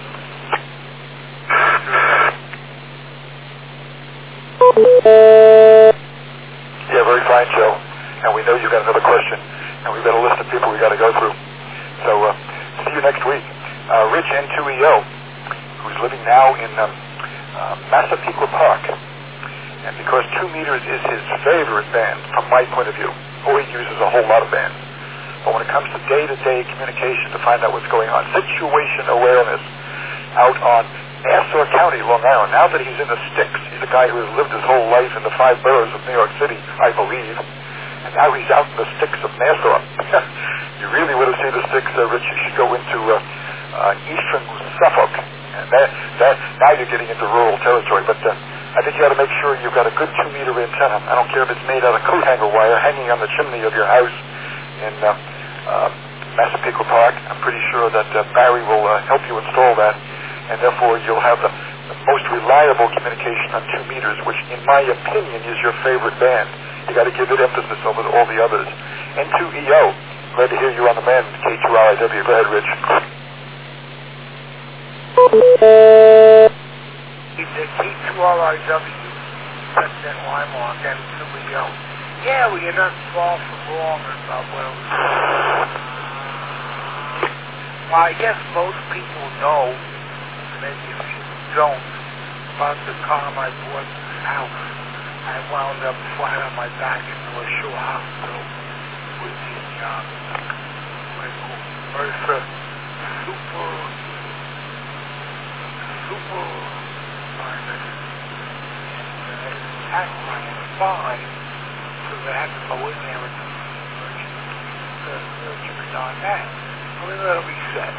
Yeah, very fine, Joe. And we know you've got another question, and we've got a list of people we've got to go through. So uh, see you next week. Uh, Rich N two E O, who's living now in um, uh, Massapequa Park. And because two meters is his favorite band, from my point of view, or he uses a whole lot of bands. But when it comes to day-to-day communication to find out what's going on, situation awareness out on Nassau County, Long Island, now that he's in the sticks, he's a guy who has lived his whole life in the five boroughs of New York City, I believe, and now he's out in the sticks of Nassau. You really want to see the sticks, uh, Rich, you should go into uh, uh, eastern Suffolk. And that, that, now you're getting into rural territory, but uh, I think you got to make sure you've got a good two-meter antenna. I don't care if it's made out of coat hanger wire hanging on the chimney of your house in uh, uh, Massapequa Park. I'm pretty sure that uh, Barry will uh, help you install that, and therefore you'll have the, the most reliable communication on two meters, which in my opinion is your favorite band. You got to give it emphasis over all the others. N two E O, glad to hear you on the mend. K two L I W, go ahead, Rich. The K two L I W, President Weimar, N two E O. Yeah, we are not far from wrong about where we are. Well, I guess most people know, maybe if you don't, about the time I bought this house. I wound up flat on my back in North Shore Hospital with the um, MRSA super, super virus. And uh, it attacked my spine, so they had to go in there and do the surgery on that. So we let it reset.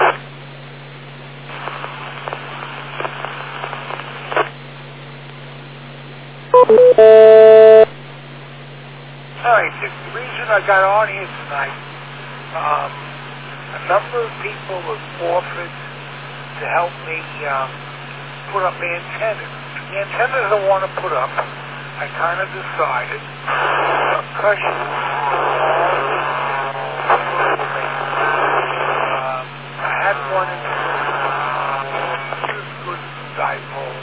Alright, the reason I got on here tonight, um, a number of people have offered to help me um, put up antennas. The antennas I want to put up, I kind of decided, percussion. Um, I had one in the good dipole.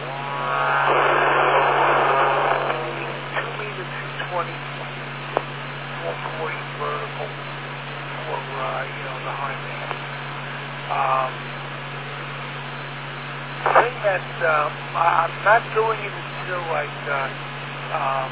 two meter two twenty, four forty vertical for, uh, you know, the high band. Um, the thing that um, I, I'm not doing it until like uh, um,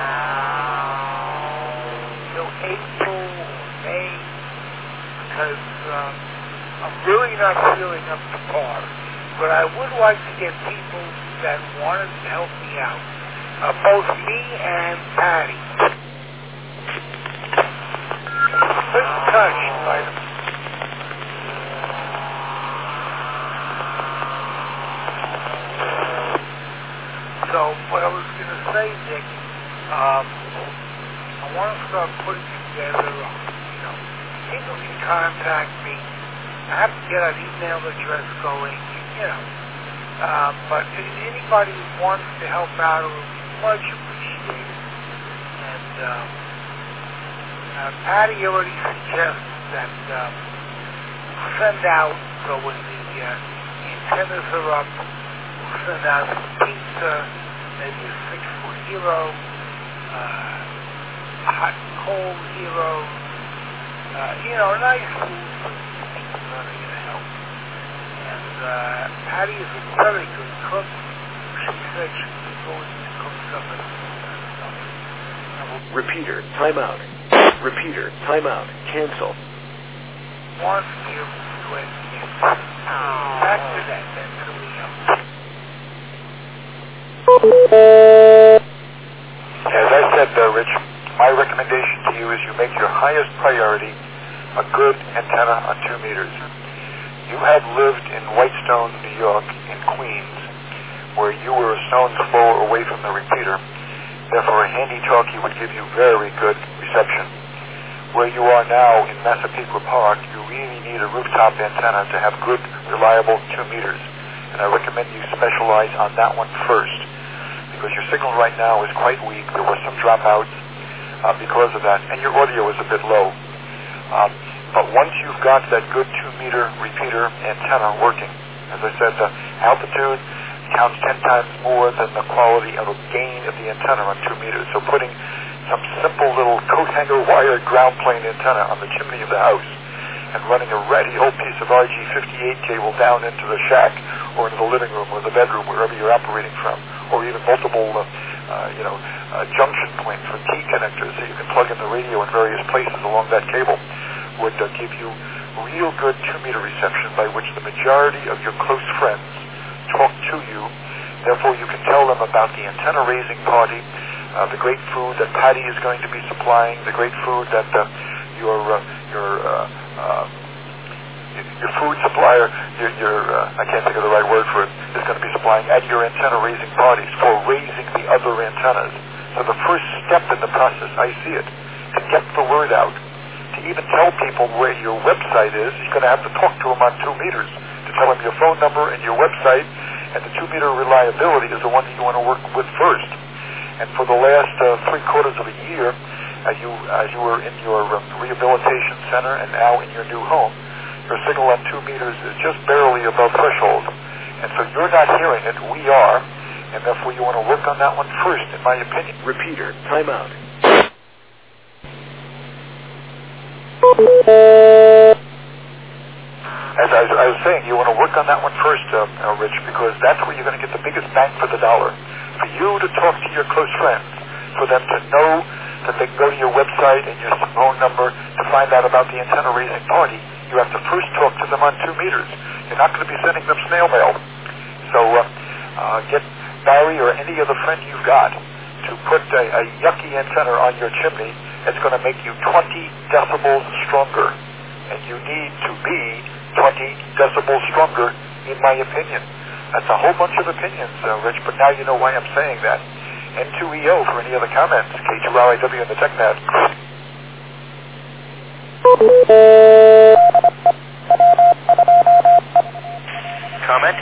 till April or May, because um, I'm really not feeling up to par. But I would like to get people that wanted to help me out. Uh, both me and Patty. Been touched by them. So, what I was going to say, Dick, um, I want to start putting together, you know, people can contact me. I have to get an email address going, you know. Uh, but anybody who wants to help out will be much appreciated. And um, uh, Patty already suggested that um, send out, so when the uh, antennas are up, we'll send out some pizza, maybe a six-foot hero, uh, a hot and cold hero, uh, you know, nice food for people that are going to help. And uh, Patty is a very good cook. She said she was going to cook some of this stuff. Repeater, timeout. Repeater, timeout. Cancel. Wants to be able to do anything. Back to that, then, to Leo. As I said there, Rich, my recommendation to you is you make your highest priority a good antenna on two meters. You have lived in Whitestone, New York, in Queens, where you were a stone's throw away from the repeater. Therefore, a handy-talkie would give you very good reception. Where you are now in Massapequa Park, you really need a rooftop antenna to have good, reliable two meters. And I recommend you specialize on that one first, because your signal right now is quite weak. There were some dropouts uh, because of that, and your audio is a bit low. Um, But once you've got that good two-meter repeater antenna working, as I said, the altitude counts ten times more than the quality of a gain of the antenna on two meters. So putting some simple little coat hanger wired ground plane antenna on the chimney of the house and running a ratty old piece of R G fifty-eight cable down into the shack or into the living room or the bedroom, wherever you're operating from, or even multiple, uh, uh, you know, uh, junction points for T connectors so you can plug in the radio in various places along that cable, would uh, give you real good two-meter reception by which the majority of your close friends talk to you. Therefore, you can tell them about the antenna-raising party, uh, the great food that Patty is going to be supplying, the great food that uh, your uh, your uh, uh, your food supplier, your, your uh, I can't think of the right word for it, is going to be supplying at your antenna-raising parties for raising the other antennas. So the first step in the process, I see it, to get the word out. To even tell people where your website is, you're going to have to talk to them on two meters to tell them your phone number and your website, and the two-meter reliability is the one that you want to work with first. And for the last uh, three quarters of a year, as you as you were in your uh, rehabilitation center and now in your new home, your signal on two meters is just barely above threshold. And so you're not hearing it, we are, and therefore you want to work on that one first, in my opinion. Repeater, timeout. As as I was, I was saying, you want to work on that one first, uh, uh, Rich, because that's where you're going to get the biggest bang for the dollar. For you to talk to your close friends, for them to know that they can go to your website and your phone number to find out about the antenna raising party, you have to first talk to them on two meters. You're not going to be sending them snail mail. So uh, uh, get Barry or any other friend you've got to put a, a yucky antenna on your chimney. It's going to make you twenty decibels stronger. And you need to be twenty decibels stronger, in my opinion. That's a whole bunch of opinions, uh, Rich, but now you know why I'm saying that. N two E O for any other comments. K two R I W in the TechNet. Comment?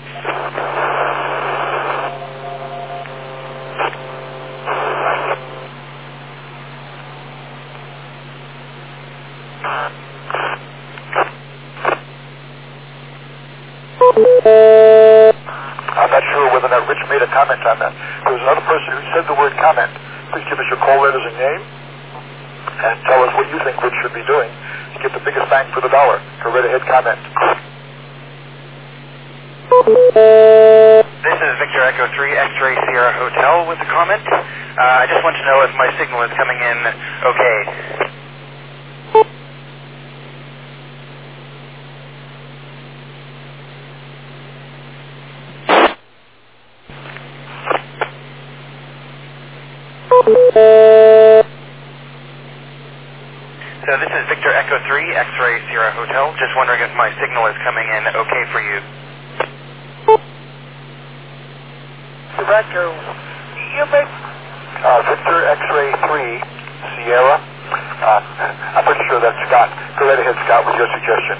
I'm not sure whether or not Rich made a comment on that. There was another person who said the word comment. Please give us your call letters and name and tell us what you think Rich should be doing to get the biggest bang for the dollar. Go right ahead, comment. This is Victor Echo three X-Ray Sierra Hotel with a comment. Uh, I just want to know if my signal is coming in okay. So this is Victor Echo three X-Ray Sierra Hotel. Just wondering if my signal is coming in okay for you. Echo, you make... Uh, Victor X-Ray three Sierra. Uh, I'm pretty sure that's Scott. Go right ahead, Scott, with your suggestion.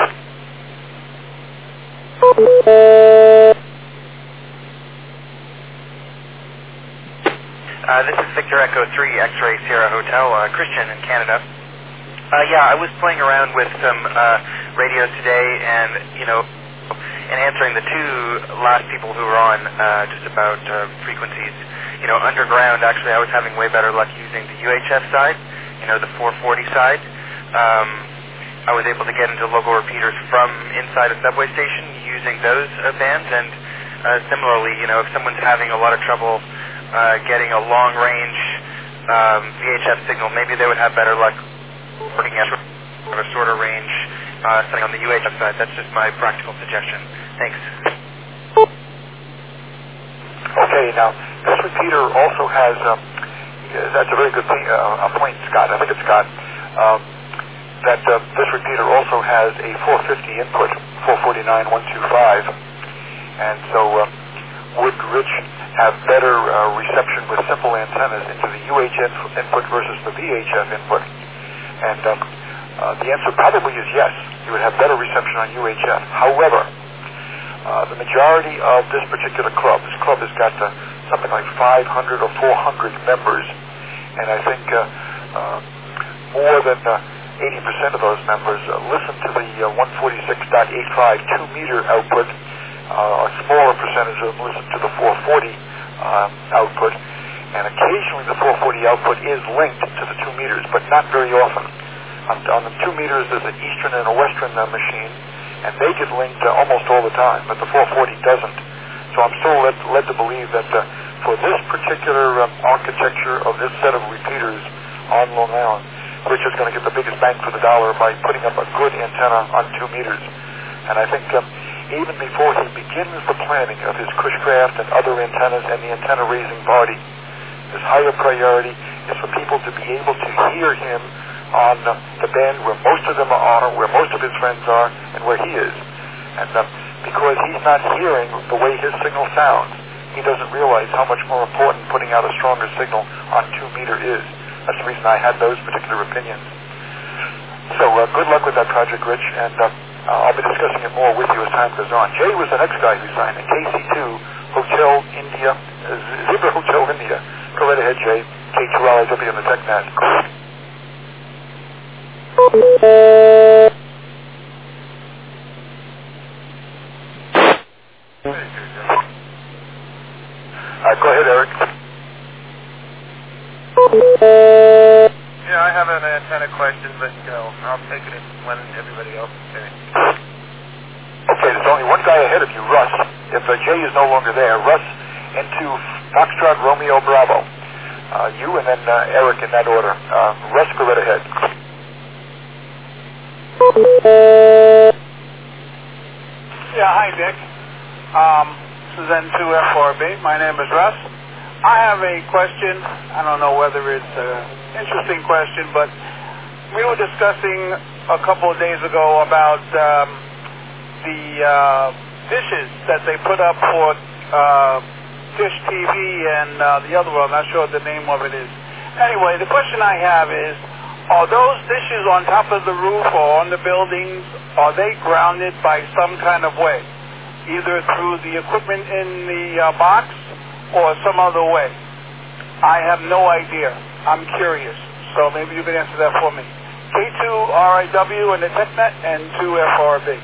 Uh, this is Victor Echo three X-Ray Sierra Hotel, uh, Christian in Canada. Uh, yeah, I was playing around with some uh, radios today and, you know, and answering the two last people who were on uh, just about uh, frequencies. You know, underground, actually, I was having way better luck using the U H F side, you know, the four forty side. Um, I was able to get into local repeaters from inside a subway station using those uh, bands, and uh, similarly, you know, if someone's having a lot of trouble uh, getting a long-range um, V H F signal, maybe they would have better luck working at a shorter range uh, setting on the U H F side. That's just my practical suggestion. Thanks. Okay, now, this repeater also has, um, that's a very good thing, uh, a point, Scott, I think it's Scott, um, that uh, this repeater also has a four fifty input, four forty-nine one twenty-five, and so uh, would Rich have better uh, reception with simple antennas into the U H F input versus the V H F input? And um, uh, the answer probably is yes. You would have better reception on U H F. However, uh, the majority of this particular club, this club has got uh, something like five hundred or four hundred members, and I think uh, uh, more than uh, eighty percent of those members uh, listen to the uh, one forty-six point eighty-five two meter output. Uh, a smaller percentage of them listen to the four forty uh, output, and occasionally the four forty output is linked to the two meters, but not very often. On, on the two meters, there's an eastern and a western uh, machine, and they get linked uh, almost all the time, but the four forty doesn't. So I'm still led, led to believe that uh, for this particular um, architecture of this set of repeaters on Long Island, Rich is going to get the biggest bang for the dollar by putting up a good antenna on two meters. And I think um, even before he begins the planning of his Cushcraft and other antennas and the antenna raising party, his higher priority is for people to be able to hear him on uh, the band where most of them are, where most of his friends are, and where he is. And uh, because he's not hearing the way his signal sounds, he doesn't realize how much more important putting out a stronger signal on two meter is. That's the reason I had those particular opinions. So uh, good luck with that project, Rich, and uh, I'll be discussing it more with you as time goes on. Jay was the next guy who signed it, K C two Hotel India, uh, Zebra Hotel India. Go right ahead, Jay. K two R I W in the TechNet. Uh, go ahead, Eric. Yeah, I have an antenna question, but, you know, I'll take it when everybody else is finished. ahead of you, Russ. If uh, Jay is no longer there, Russ into Foxtrot Romeo Bravo. Uh, you and then uh, Eric in that order. Uh, Russ, go right ahead. Yeah, hi, Dick. Um, this is N two F R B. My name is Russ. I have a question. I don't know whether it's an interesting question, but we were discussing a couple of days ago about um, the uh, dishes that they put up for uh, Dish T V and uh, the other one. I'm not sure what the name of it is. Anyway, the question I have is, are those dishes on top of the roof or on the buildings, are they grounded by some kind of way, either through the equipment in the uh, box or some other way? I have no idea. I'm curious. So maybe you can answer that for me. K two R I W and the TechNet and two F R B.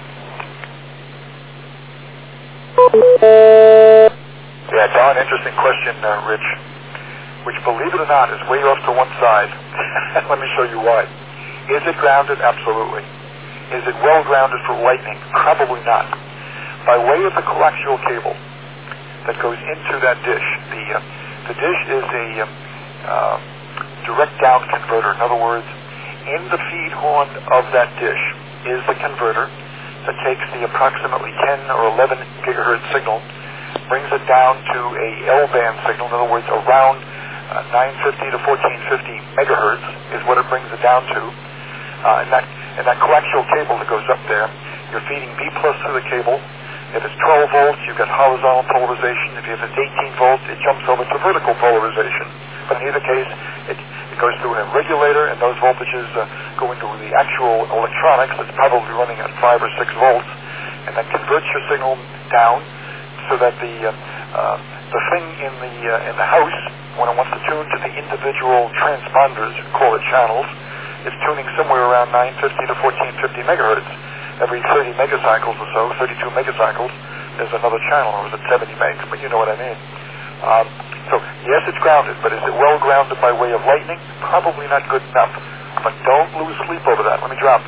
Yeah, Don, interesting question, uh, Rich, which, believe it or not, is way off to one side. Let me show you why. Is it grounded? Absolutely. Is it well grounded for lightning? Probably not. By way of the coaxial cable that goes into that dish, the uh, the dish is a um, uh, direct down converter. In other words, in the feed horn of that dish is the converter that takes the approximately ten or eleven gigahertz signal, brings it down to a L-band signal. In other words, around uh, nine fifty to fourteen fifty megahertz is what it brings it down to. Uh, and that and that coaxial cable that goes up there, you're feeding B plus through the cable. If it's twelve volts, you've got horizontal polarization. If it's eighteen volts, it jumps over to vertical polarization. But in either case, it, it goes through an regulator, and those voltages uh, go into the actual electronics that's probably running at five or six volts, and then converts your signal down so that the uh, uh, the thing in the uh, in the house, when it wants to tune to the individual transponders, call it channels, is tuning somewhere around nine fifty to fourteen fifty megahertz. Every thirty megacycles or so, thirty-two megacycles, there's another channel, or is it seventy megs? But you know what I mean. Um, so, yes, it's grounded, but is it well grounded by way of lightning? Probably not good enough. But don't lose sleep over that. Let me drop.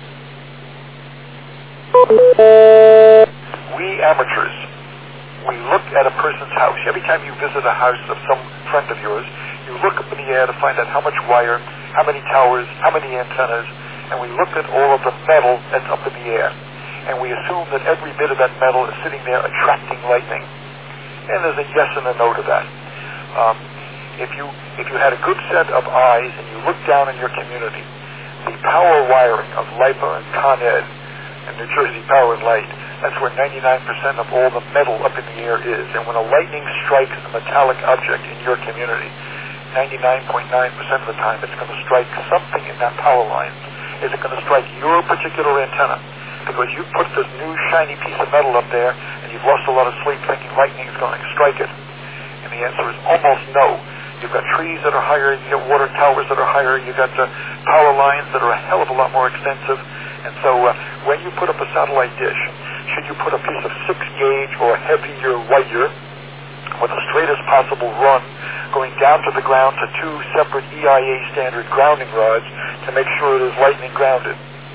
We amateurs, we look at a person's house. Every time you visit a house of some friend of yours, you look up in the air to find out how much wire, how many towers, how many antennas, and we look at all of the metal that's up in the air. And we assume that every bit of that metal is sitting there attracting lightning. And there's a yes and a no to that. Um, if you if you had a good set of eyes and you look down in your community, the power wiring of LIPA and Con Ed and New Jersey Power and Light, that's where ninety-nine percent of all the metal up in the air is. And when a lightning strikes a metallic object in your community, ninety-nine point nine percent of the time it's going to strike something in that power line. Is it going to strike your particular antenna? Because you put this new shiny piece of metal up there and you've lost a lot of sleep thinking lightning is going to strike it. And the answer is almost no. You've got trees that are higher, you've got water towers that are higher, you've got uh, power lines that are a hell of a lot more extensive. And so uh, when you put up a satellite dish, should you put a piece of six gauge or heavier wire with the straightest possible run going down to the ground to two separate E I A standard grounding rods to make sure it is lightning grounded.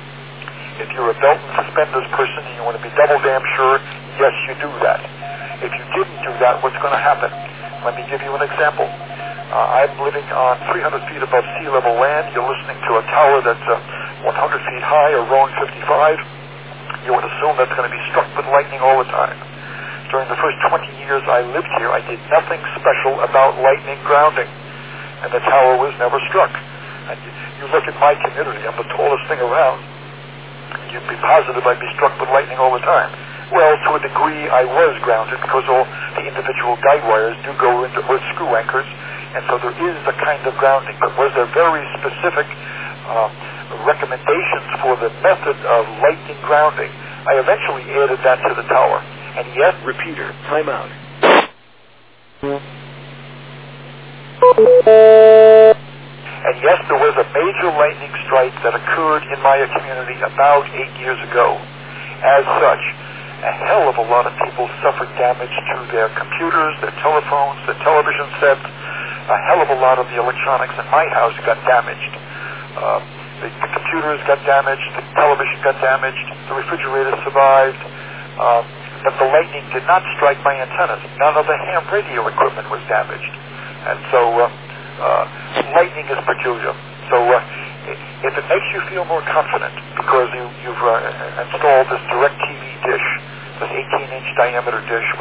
If you're a belt and suspenders person and you want to be double damn sure, yes, you do that. If you didn't do that, what's going to happen? Let me give you an example. Uh, I'm living on three hundred feet above sea level land. You're listening to a tower that's uh, one hundred feet high, or Rowan fifty-five. You would assume that's going to be struck with lightning all the time. During the first twenty years I lived here, I did nothing special about lightning grounding, and the tower was never struck. And you, you look at my community, I'm the tallest thing around, and you'd be positive I'd be struck with lightning all the time. Well, to a degree I was grounded because all the individual guide wires do go into earth screw anchors, and so there is a kind of grounding. But was there very specific uh, recommendations for the method of lightning grounding? I eventually added that to the tower. And yes, repeater, timeout. And yes, there was a major lightning strike that occurred in my community about eight years ago. As such, a hell of a lot of people suffered damage to their computers, their telephones, their television sets. A hell of a lot of the electronics in my house got damaged. Uh, the, the computers got damaged, the television got damaged, the refrigerator survived. Uh, but the lightning did not strike my antennas. None of the ham radio equipment was damaged. And so uh, uh, lightning is peculiar. So uh, if it makes you feel more confident because you, you've uh, installed this DirecTV dish, this eighteen inch diameter dish